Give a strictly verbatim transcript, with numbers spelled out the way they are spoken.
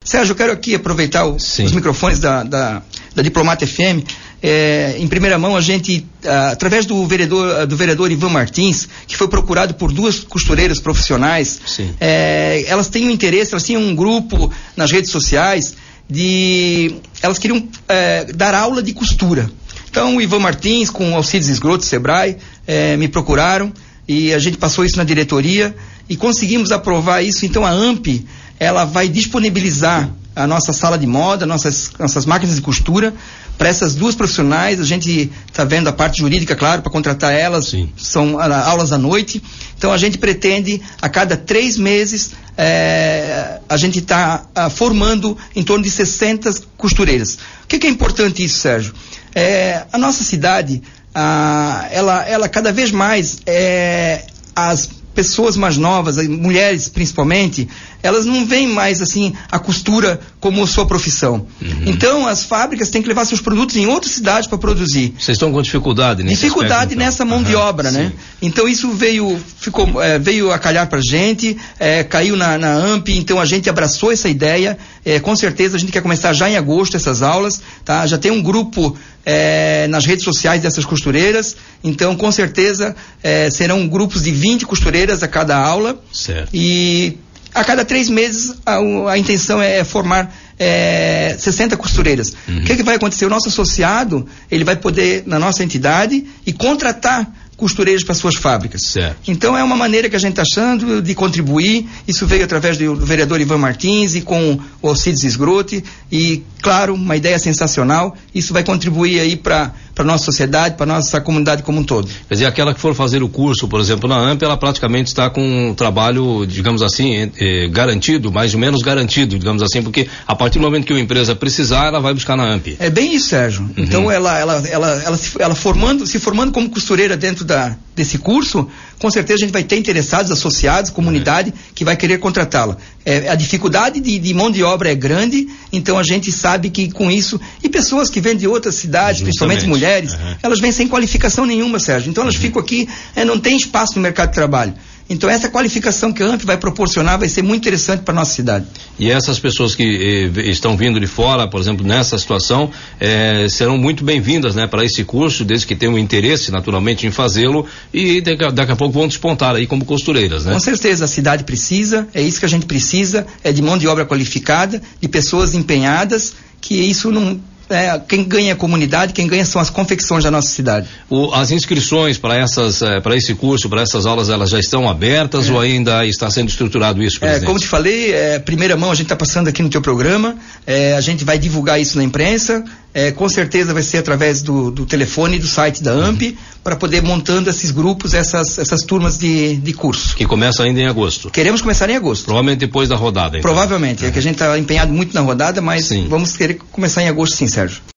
Sérgio, eu quero aqui aproveitar o, os microfones da, da, da Diplomata F M. É, em primeira mão, a gente, ah, através do vereador, do vereador Ivan Martins, que foi procurado por duas costureiras profissionais, é, elas têm um interesse, elas tinham um grupo nas redes sociais de, elas queriam é, dar aula de costura. Então, o Ivan Martins, com o Alcides Esgroto, Sebrae, é, me procuraram e a gente passou isso na diretoria e conseguimos aprovar isso. Então, a AMP, ela vai disponibilizar a nossa sala de moda, nossas, nossas máquinas de costura para essas duas profissionais. A gente está vendo a parte jurídica, claro, para contratar elas. Sim. São a, aulas à noite. Então a gente pretende a cada três meses é, a gente está formando em torno de sessenta costureiras. O que, que é importante isso, Sérgio? É, a nossa cidade, a, ela, ela cada vez mais é, as pessoas mais novas, mulheres principalmente, elas não veem mais assim a costura como sua profissão. Uhum. Então as fábricas têm que levar seus produtos em outras cidades para produzir. Vocês estão com dificuldade nesse Dificuldade aspecto, então? Nessa mão uhum. de obra, sim. né? Então isso veio, ficou, é, veio a calhar pra gente, é, caiu na, na AMP, então a gente abraçou essa ideia, é, com certeza a gente quer começar já em agosto essas aulas, tá? Já tem um grupo é, nas redes sociais dessas costureiras, então com certeza é, serão grupos de vinte costureiras a cada aula. Certo. E a cada três meses a, a intenção é formar é, sessenta costureiras. Uhum. O que, que vai acontecer? O nosso associado, ele vai poder, na nossa entidade, e contratar costureiras para suas fábricas. Certo. Então é uma maneira que a gente está achando de contribuir. Isso veio através do, do vereador Ivan Martins e com o Alcides Esgrote, e claro, uma ideia sensacional. Isso vai contribuir aí para para nossa sociedade, para nossa comunidade como um todo. Quer dizer, aquela que for fazer o curso, por exemplo, na AMP, ela praticamente está com um trabalho, digamos assim, eh, garantido, mais ou menos garantido, digamos assim, porque a partir do momento que uma empresa precisar, ela vai buscar na AMP. É bem isso, Sérgio. Uhum. Então ela, ela, ela, ela, se, ela formando, se formando como costureira dentro da, desse curso, com certeza a gente vai ter interessados, associados, comunidade, uhum. que vai querer contratá-la. É, a dificuldade de, de mão de obra é grande, então a gente sabe que com isso, e pessoas que vêm de outras cidades, justamente, principalmente mulheres, uhum. elas vêm sem qualificação nenhuma, Sérgio. Então elas uhum. ficam aqui, é, não tem espaço no mercado de trabalho. Então essa qualificação que a AMP vai proporcionar vai ser muito interessante para a nossa cidade. E essas pessoas que eh, estão vindo de fora, por exemplo, nessa situação, eh, serão muito bem-vindas, né, para esse curso, desde que tenham interesse, naturalmente, em fazê-lo, e daqui, daqui a pouco vão despontar aí como costureiras, né? Com certeza, a cidade precisa, é isso que a gente precisa, é de mão de obra qualificada, de pessoas empenhadas, que isso não... É, quem ganha é a comunidade, quem ganha são as confecções da nossa cidade. O, as inscrições para essas, é, para esse curso, para essas aulas, elas já estão abertas é. ou ainda está sendo estruturado isso, presidente? É, como te falei, é, primeira mão a gente está passando aqui no teu programa, é, a gente vai divulgar isso na imprensa, é, com certeza vai ser através do, do telefone e do site da AMP, uhum. para poder montando esses grupos, essas, essas turmas de, de curso. Que começa ainda em agosto. Queremos começar em agosto. Provavelmente depois da rodada, então. Provavelmente, uhum. é que a gente está empenhado muito na rodada, mas sim. vamos querer começar em agosto sim, Sérgio.